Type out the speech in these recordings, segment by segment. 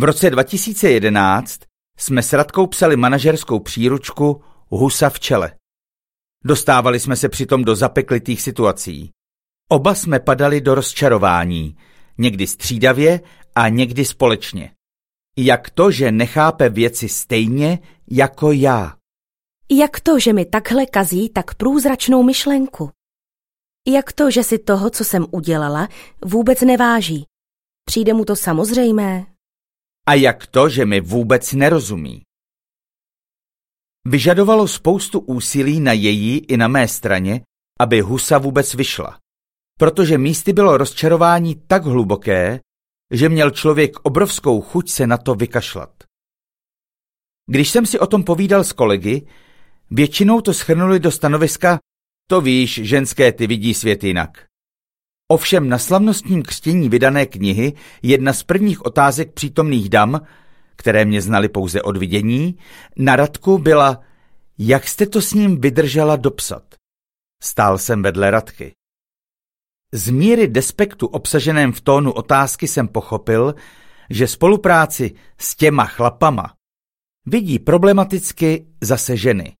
V roce 2011 jsme s Radkou psali manažerskou příručku Husa v čele. Dostávali jsme se přitom do zapeklitých situací. Oba jsme padali do rozčarování, někdy střídavě a někdy společně. Jak to, že nechápe věci stejně jako já? Jak to, že mi takhle kazí tak průzračnou myšlenku? Jak to, že si toho, co jsem udělala, vůbec neváží? Přijde mu to samozřejmé? A jak to, že mi vůbec nerozumí? Vyžadovalo spoustu úsilí na její i na mé straně, aby Husa vůbec vyšla. Protože místy bylo rozčarování tak hluboké, že měl člověk obrovskou chuť se na to vykašlat. Když jsem si o tom povídal s kolegy, většinou to shrnuli do stanoviska: to víš, ženské, ty vidí svět jinak. Ovšem na slavnostním křtění vydané knihy jedna z prvních otázek přítomných dam, které mě znali pouze od vidění, na Radku byla: jak jste to s ním vydržela dopsat? Stál jsem vedle Radky. Z míry despektu obsaženém v tónu otázky jsem pochopil, že spolupráci s těma chlapama vidí problematicky zase ženy.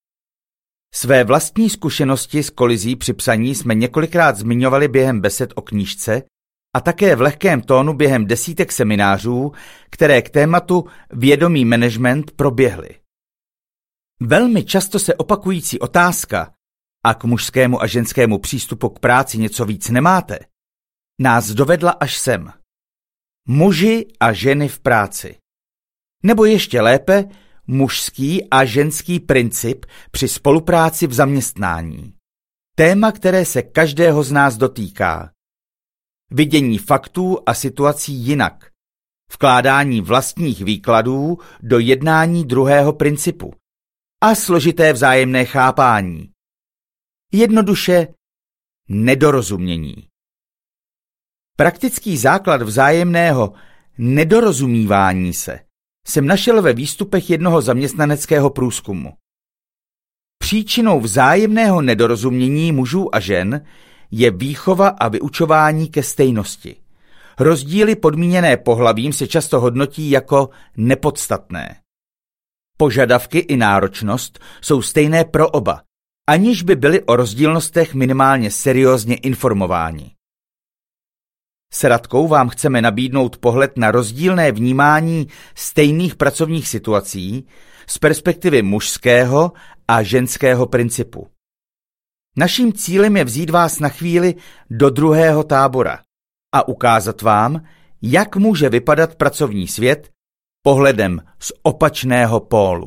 Své vlastní zkušenosti s kolizí při psaní jsme několikrát zmiňovali během besed o knížce a také v lehkém tónu během desítek seminářů, které k tématu vědomý management proběhly. Velmi často se opakující otázka: a k mužskému a ženskému přístupu k práci něco víc nemáte, nás dovedla až sem. Muži a ženy v práci. Nebo ještě lépe, mužský a ženský princip při spolupráci v zaměstnání. Téma, které se každého z nás dotýká. Vidění faktů a situací jinak. Vkládání vlastních výkladů do jednání druhého principu. A složité vzájemné chápání. Jednoduše nedorozumění. Praktický základ vzájemného nedorozumívání se jsem našel ve výstupech jednoho zaměstnaneckého průzkumu. Příčinou vzájemného nedorozumění mužů a žen je výchova a vyučování ke stejnosti. Rozdíly podmíněné pohlavím se často hodnotí jako nepodstatné. Požadavky i náročnost jsou stejné pro oba, aniž by byli o rozdílnostech minimálně seriózně informováni. S Radkou vám chceme nabídnout pohled na rozdílné vnímání stejných pracovních situací z perspektivy mužského a ženského principu. Naším cílem je vzít vás na chvíli do druhého tábora a ukázat vám, jak může vypadat pracovní svět pohledem z opačného pólu.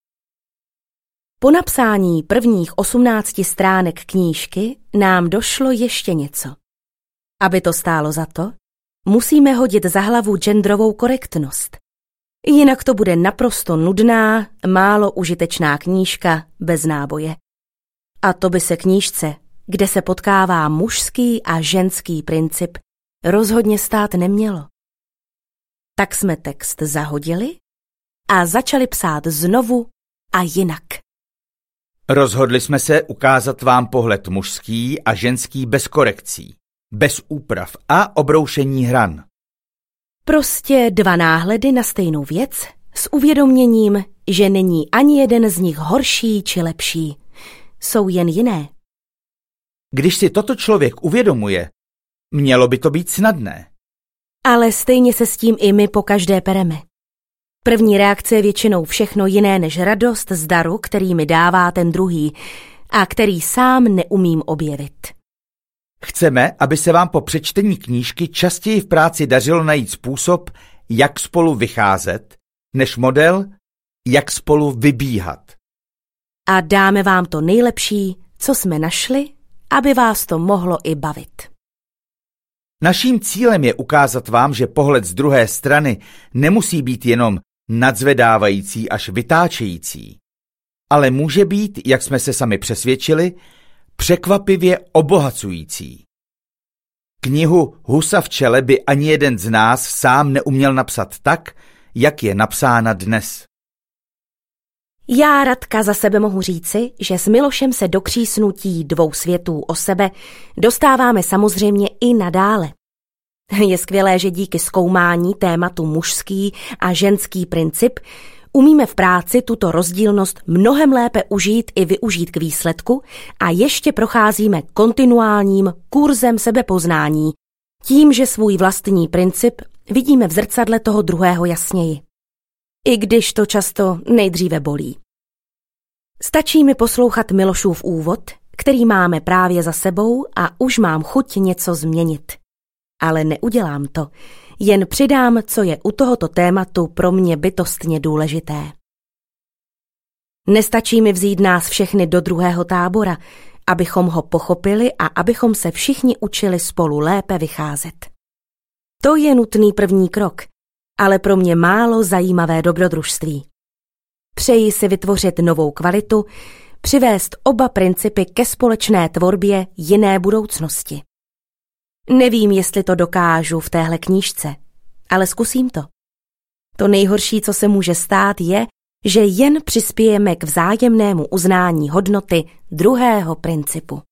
Po napsání prvních 18 stránek knížky nám došlo ještě něco. Aby to stálo za to, musíme hodit za hlavu genderovou korektnost. Jinak to bude naprosto nudná, málo užitečná knížka bez náboje. A to by se knížce, kde se potkává mužský a ženský princip, rozhodně stát nemělo. Tak jsme text zahodili a začali psát znovu a jinak. Rozhodli jsme se ukázat vám pohled mužský a ženský bez korekcí, bez úprav a obroušení hran. Prostě dva náhledy na stejnou věc s uvědoměním, že není ani jeden z nich horší či lepší. Jsou jen jiné. Když si toto člověk uvědomuje, mělo by to být snadné. Ale stejně se s tím i my pokaždé pereme. První reakce je většinou všechno jiné než radost z daru, který mi dává ten druhý a který sám neumím objevit. Chceme, aby se vám po přečtení knížky častěji v práci dařilo najít způsob, jak spolu vycházet, než model, jak spolu vybíhat. A dáme vám to nejlepší, co jsme našli, aby vás to mohlo i bavit. Naším cílem je ukázat vám, že pohled z druhé strany nemusí být jenom nadzvedávající až vytáčející, ale může být, jak jsme se sami přesvědčili, překvapivě obohacující. Knihu Husa v čele by ani jeden z nás sám neuměl napsat tak, jak je napsána dnes. Já, Radka, za sebe mohu říci, že s Milošem se do křísnutí dvou světů o sebe dostáváme samozřejmě i nadále. Je skvělé, že díky zkoumání tématu mužský a ženský princip umíme v práci tuto rozdílnost mnohem lépe užít i využít k výsledku a ještě procházíme kontinuálním kurzem sebepoznání, tím, že svůj vlastní princip vidíme v zrcadle toho druhého jasněji. I když to často nejdříve bolí. Stačí mi poslouchat Milošův úvod, který máme právě za sebou a už mám chuť něco změnit. Ale neudělám to, jen přidám, co je u tohoto tématu pro mě bytostně důležité. Nestačí mi vzít nás všechny do druhého tábora, abychom ho pochopili a abychom se všichni učili spolu lépe vycházet. To je nutný první krok, ale pro mě málo zajímavé dobrodružství. Přeji si vytvořit novou kvalitu, přivést oba principy ke společné tvorbě jiné budoucnosti. Nevím, jestli to dokážu v téhle knížce, ale zkusím to. To nejhorší, co se může stát, je, že jen přispějeme k vzájemnému uznání hodnoty druhého principu.